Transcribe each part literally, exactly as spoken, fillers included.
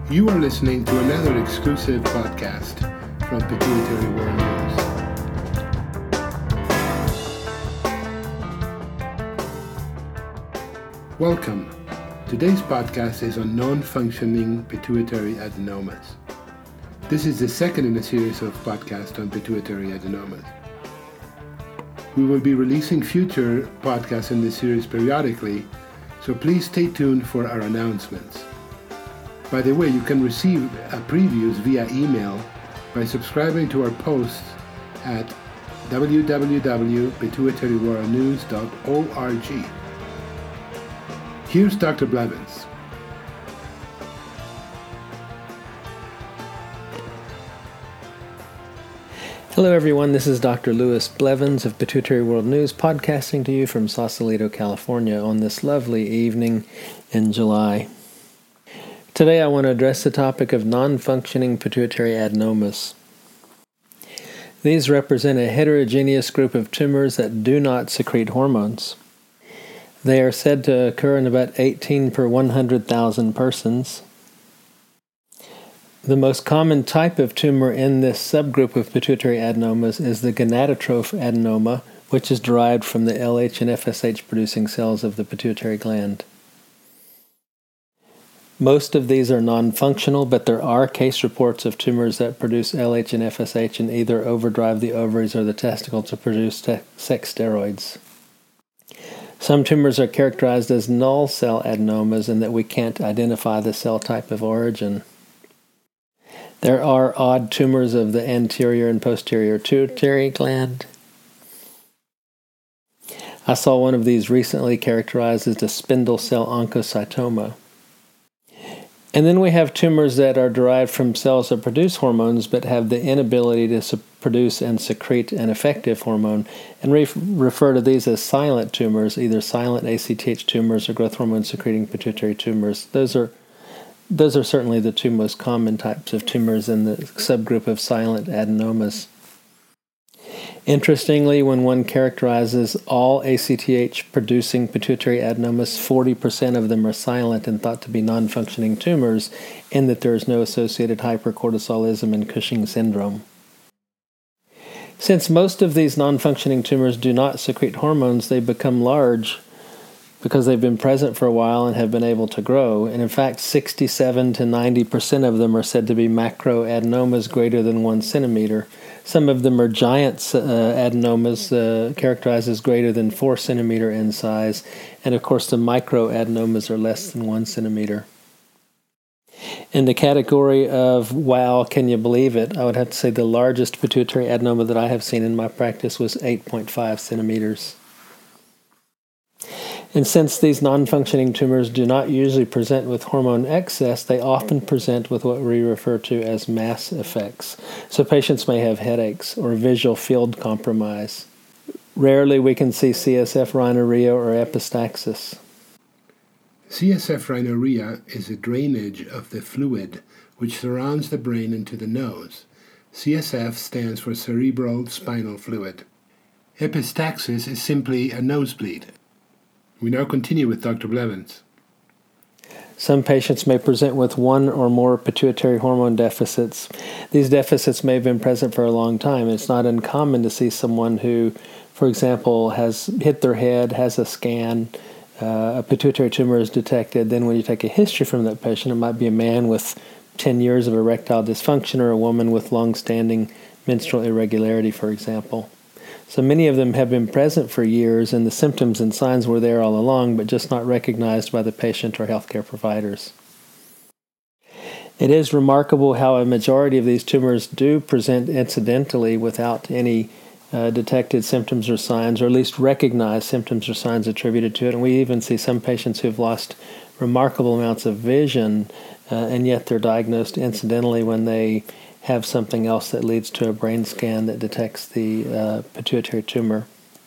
You are listening to another exclusive podcast from Pituitary World News. Welcome. Today's podcast is on non-functioning pituitary adenomas. This is the second in a series of podcasts on pituitary adenomas. We will be releasing future podcasts in this series periodically, so please stay tuned for our announcements. By the way, you can receive a previews via email by subscribing to our posts at w w w dot pituitary world news dot org. Here's Doctor Blevins. Hello everyone, this is Doctor Louis Blevins of Pituitary World News, podcasting to you from Sausalito, California on this lovely evening in July. Today I want to address the topic of non-functioning pituitary adenomas. These represent a heterogeneous group of tumors that do not secrete hormones. They are said to occur in about eighteen per one hundred thousand persons. The most common type of tumor in this subgroup of pituitary adenomas is the gonadotroph adenoma, which is derived from the L H and F S H producing cells of the pituitary gland. Most of these are non-functional, but there are case reports of tumors that produce L H and F S H and either overdrive the ovaries or the testicle to produce te- sex steroids. Some tumors are characterized as null cell adenomas in that we can't identify the cell type of origin. There are odd tumors of the anterior and posterior pituitary gland. I saw one of these recently characterized as the spindle cell oncocytoma. And then we have tumors that are derived from cells that produce hormones but have the inability to su- produce and secrete an effective hormone, and we refer to these as silent tumors, either silent A C T H tumors or growth hormone secreting pituitary tumors. Those are Those are certainly the two most common types of tumors in the subgroup of silent adenomas. Interestingly, when one characterizes all A C T H-producing pituitary adenomas, forty percent of them are silent and thought to be non-functioning tumors, in that there is no associated hypercortisolism and Cushing syndrome. Since most of these non-functioning tumors do not secrete hormones, they become large because they've been present for a while and have been able to grow. And in fact, sixty-seven to ninety percent of them are said to be macroadenomas greater than one centimeter. Some of them are giant uh, adenomas uh, characterized as greater than four centimeter in size. And of course, the microadenomas are less than one centimeter. In the category of, wow, can you believe it, I would have to say the largest pituitary adenoma that I have seen in my practice was eight point five centimeters. And since these non-functioning tumors do not usually present with hormone excess, they often present with what we refer to as mass effects. So patients may have headaches or visual field compromise. Rarely we can see C S F rhinorrhea or epistaxis. C S F rhinorrhea is a drainage of the fluid which surrounds the brain into the nose. C S F stands for cerebral spinal fluid. Epistaxis is simply a nosebleed. We now continue with Doctor Blevins. Some patients may present with one or more pituitary hormone deficits. These deficits may have been present for a long time. It's not uncommon to see someone who, for example, has hit their head, has a scan, uh, a pituitary tumor is detected. Then when you take a history from that patient, it might be a man with ten years of erectile dysfunction or a woman with long-standing menstrual irregularity, for example. So many of them have been present for years, and the symptoms and signs were there all along, but just not recognized by the patient or healthcare providers. It is remarkable how a majority of these tumors do present incidentally without any uh, detected symptoms or signs, or at least recognized symptoms or signs attributed to it. And we even see some patients who've lost remarkable amounts of vision, uh, and yet they're diagnosed incidentally when they have something else that leads to a brain scan that detects the uh, pituitary tumor.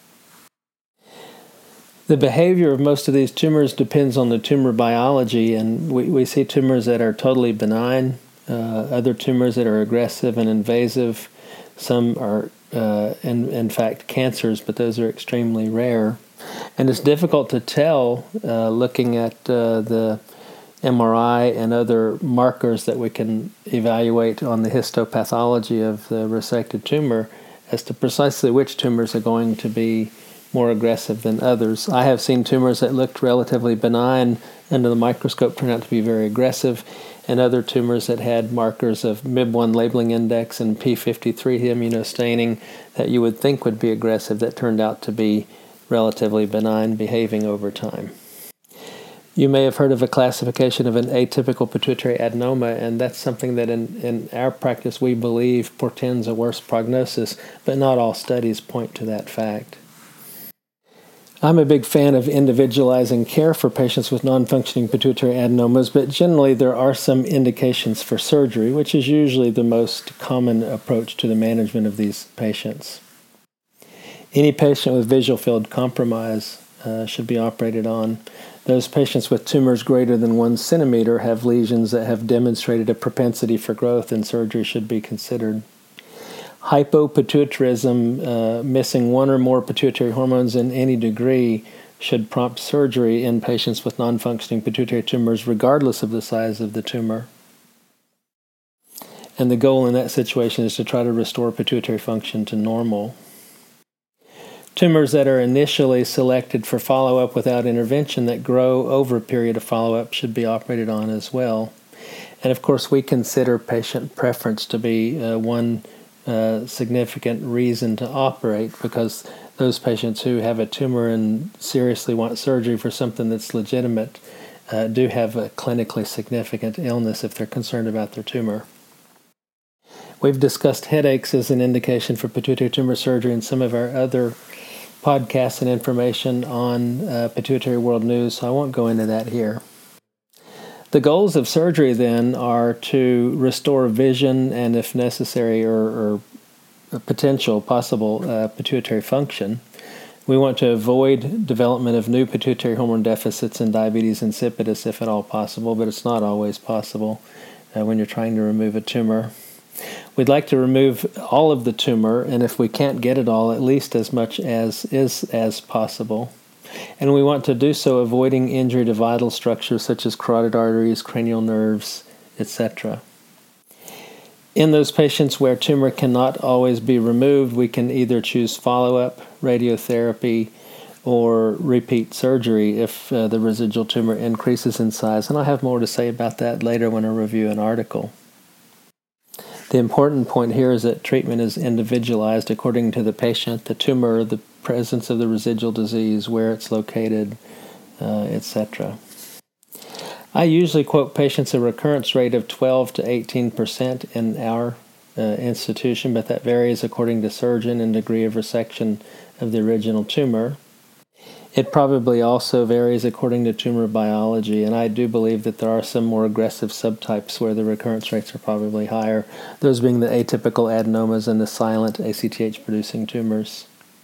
The behavior of most of these tumors depends on the tumor biology, and we, we see tumors that are totally benign, uh, other tumors that are aggressive and invasive. Some are, uh, in, in fact, cancers, but those are extremely rare. And it's difficult to tell, uh, looking at uh, the M R I and other markers that we can evaluate on the histopathology of the resected tumor as to precisely which tumors are going to be more aggressive than others. I have seen tumors that looked relatively benign under the microscope turn out to be very aggressive, and other tumors that had markers of M I B one labeling index and p fifty-three immunostaining that you would think would be aggressive that turned out to be relatively benign, behaving over time. You may have heard of a classification of an atypical pituitary adenoma, and that's something that in, in our practice we believe portends a worse prognosis, but not all studies point to that fact. I'm a big fan of individualizing care for patients with non-functioning pituitary adenomas, but generally there are some indications for surgery, which is usually the most common approach to the management of these patients. Any patient with visual field compromise uh, should be operated on. Those patients with tumors greater than one centimeter have lesions that have demonstrated a propensity for growth, and surgery should be considered. Hypopituitarism, uh, missing one or more pituitary hormones in any degree, should prompt surgery in patients with non-functioning pituitary tumors, regardless of the size of the tumor. And the goal in that situation is to try to restore pituitary function to normal. Tumors that are initially selected for follow-up without intervention that grow over a period of follow-up should be operated on as well. And of course, we consider patient preference to be uh, one uh, significant reason to operate, because those patients who have a tumor and seriously want surgery for something that's legitimate uh, do have a clinically significant illness if they're concerned about their tumor. We've discussed headaches as an indication for pituitary tumor surgery in some of our other podcasts and information on uh, Pituitary World News, so I won't go into that here. The goals of surgery then are to restore vision and, if necessary, or, or potential possible uh, pituitary function. We want to avoid development of new pituitary hormone deficits and diabetes insipidus if at all possible, but it's not always possible uh, when you're trying to remove a tumor. We'd like to remove all of the tumor, and if we can't get it all, at least as much as is as possible. And we want to do so avoiding injury to vital structures such as carotid arteries, cranial nerves, et cetera. In those patients where tumor cannot always be removed, we can either choose follow-up, radiotherapy, or repeat surgery if uh, the residual tumor increases in size. And I'll have more to say about that later when I review an article. The important point here is that treatment is individualized according to the patient, the tumor, the presence of the residual disease, where it's located, uh, et cetera. I usually quote patients a recurrence rate of twelve to eighteen percent in our uh, institution, but that varies according to surgeon and degree of resection of the original tumor. It probably also varies according to tumor biology, and I do believe that there are some more aggressive subtypes where the recurrence rates are probably higher, those being the atypical adenomas and the silent A C T H-producing tumors.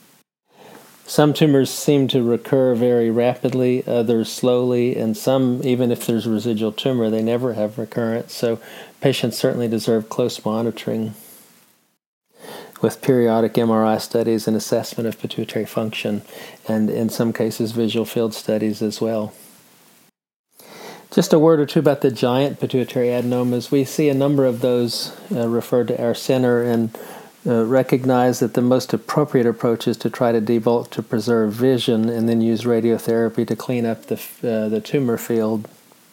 Some tumors seem to recur very rapidly, others slowly, and some, even if there's residual tumor, they never have recurrence, so patients certainly deserve close monitoring with periodic M R I studies and assessment of pituitary function, and in some cases visual field studies as well. Just a word or two about the giant pituitary adenomas. We see a number of those uh, referred to our center, and uh, recognize that the most appropriate approach is to try to debulk to preserve vision and then use radiotherapy to clean up the, uh, the tumor field.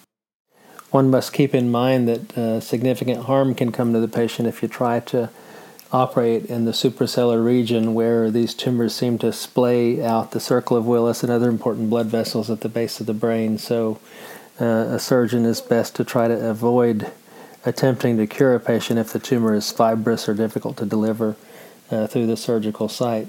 One must keep in mind that uh, significant harm can come to the patient if you try to operate in the suprasellar region where these tumors seem to splay out the circle of Willis and other important blood vessels at the base of the brain. So uh, a surgeon is best to try to avoid attempting to cure a patient if the tumor is fibrous or difficult to deliver uh, through the surgical site.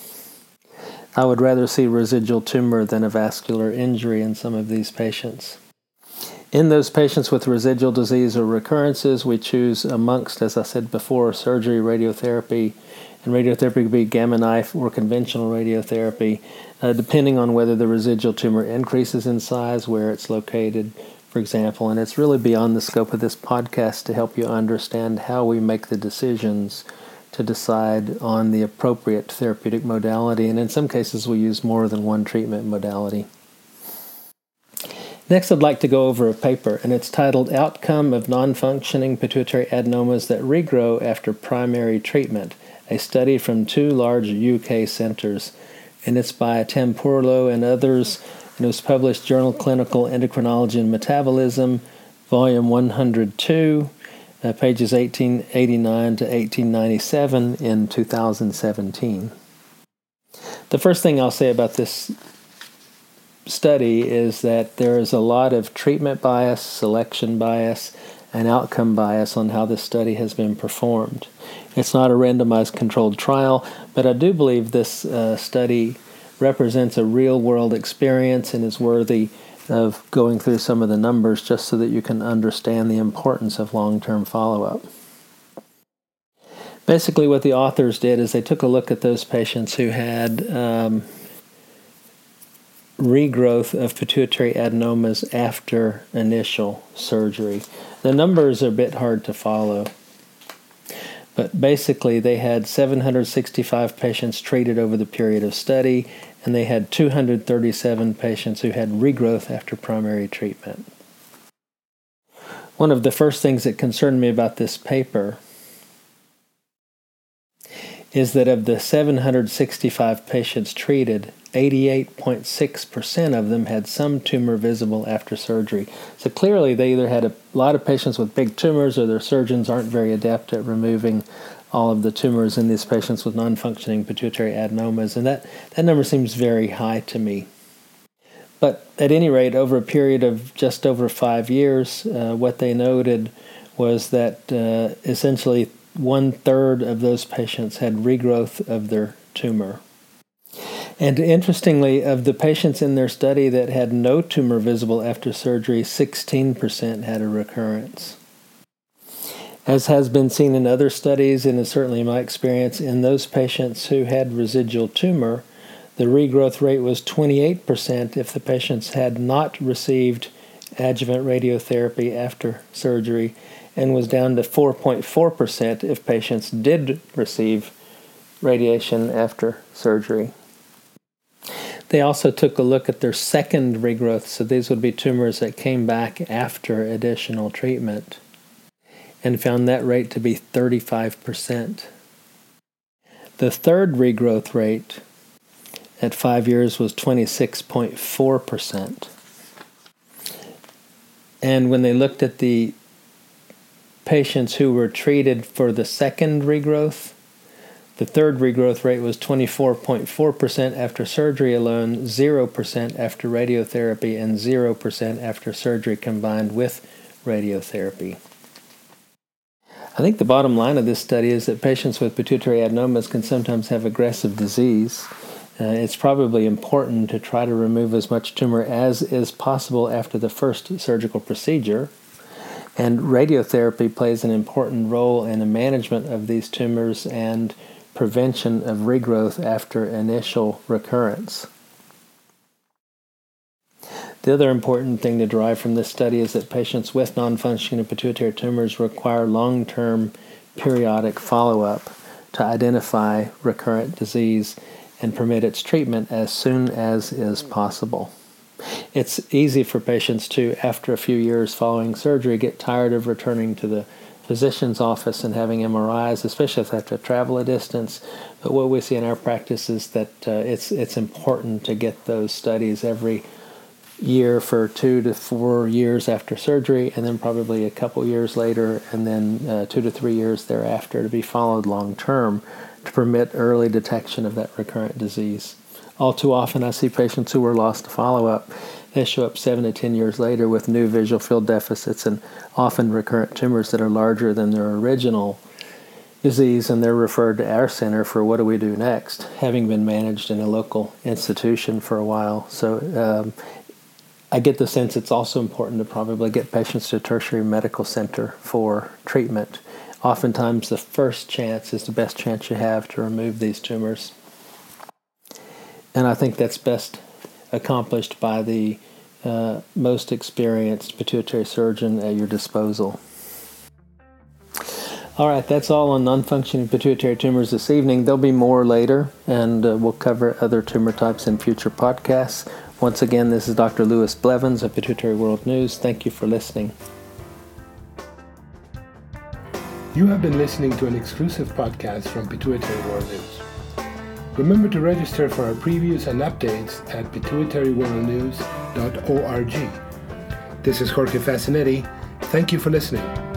I would rather see residual tumor than a vascular injury in some of these patients. In those patients with residual disease or recurrences, we choose amongst, as I said before, surgery, radiotherapy, and radiotherapy could be gamma knife or conventional radiotherapy, uh, depending on whether the residual tumor increases in size, where it's located, for example. And it's really beyond the scope of this podcast to help you understand how we make the decisions to decide on the appropriate therapeutic modality. And in some cases, we use more than one treatment modality. Next, I'd like to go over a paper, and it's titled Outcome of Non-Functioning Pituitary Adenomas That Regrow After Primary Treatment, a study from two large U K centers. And it's by Tamburello and others, and it was published Journal Clinical Endocrinology and Metabolism, Volume one hundred two, uh, pages eighteen eighty-nine to eighteen ninety-seven in two thousand seventeen. The first thing I'll say about this study is that there is a lot of treatment bias, selection bias, and outcome bias on how this study has been performed. It's not a randomized controlled trial, but I do believe this uh, study represents a real-world experience and is worthy of going through some of the numbers just so that you can understand the importance of long-term follow-up. Basically, what the authors did is they took a look at those patients who had um, regrowth of pituitary adenomas after initial surgery. The numbers are a bit hard to follow, but basically they had seven hundred sixty-five patients treated over the period of study, and they had two hundred thirty-seven patients who had regrowth after primary treatment. One of the first things that concerned me about this paper is that of the seven hundred sixty-five patients treated, eighty-eight point six percent of them had some tumor visible after surgery. So clearly they either had a lot of patients with big tumors or their surgeons aren't very adept at removing all of the tumors in these patients with non-functioning pituitary adenomas, and that, that number seems very high to me. But at any rate, over a period of just over five years, uh, what they noted was that uh, essentially one-third of those patients had regrowth of their tumor. And interestingly, of the patients in their study that had no tumor visible after surgery, sixteen percent had a recurrence. As has been seen in other studies, and is certainly my experience, in those patients who had residual tumor, the regrowth rate was twenty-eight percent if the patients had not received adjuvant radiotherapy after surgery, and was down to four point four percent if patients did receive radiation after surgery. They also took a look at their second regrowth, so these would be tumors that came back after additional treatment, and found that rate to be thirty-five percent. The third regrowth rate at five years was twenty-six point four percent. And when they looked at the patients who were treated for the second regrowth, the third regrowth rate was twenty-four point four percent after surgery alone, zero percent after radiotherapy, and zero percent after surgery combined with radiotherapy. I think the bottom line of this study is that patients with pituitary adenomas can sometimes have aggressive disease. Uh, it's probably important to try to remove as much tumor as is possible after the first surgical procedure. And radiotherapy plays an important role in the management of these tumors and prevention of regrowth after initial recurrence. The other important thing to derive from this study is that patients with non-functioning pituitary tumors require long-term periodic follow-up to identify recurrent disease and permit its treatment as soon as is possible. It's easy for patients to, after a few years following surgery, get tired of returning to the physician's office and having M R Is, especially if they have to travel a distance. But what we see in our practice is that uh, it's it's important to get those studies every year for two to four years after surgery, and then probably a couple years later, and then uh, two to three years thereafter to be followed long term to permit early detection of that recurrent disease. All too often I see patients who were lost to follow-up. They show up seven to ten years later with new visual field deficits and often recurrent tumors that are larger than their original disease, and they're referred to our center for what do we do next, having been managed in a local institution for a while. So um, I get the sense it's also important to probably get patients to a tertiary medical center for treatment. Oftentimes the first chance is the best chance you have to remove these tumors. And I think that's best accomplished by the uh, most experienced pituitary surgeon at your disposal. All right, that's all on non-functioning pituitary tumors this evening. There'll be more later, and uh, we'll cover other tumor types in future podcasts. Once again, this is Doctor Lewis Blevins of Pituitary World News. Thank you for listening. You have been listening to an exclusive podcast from Pituitary World News. Remember to register for our previews and updates at pituitary world news dot org. This is Jorge Fascinetti. Thank you for listening.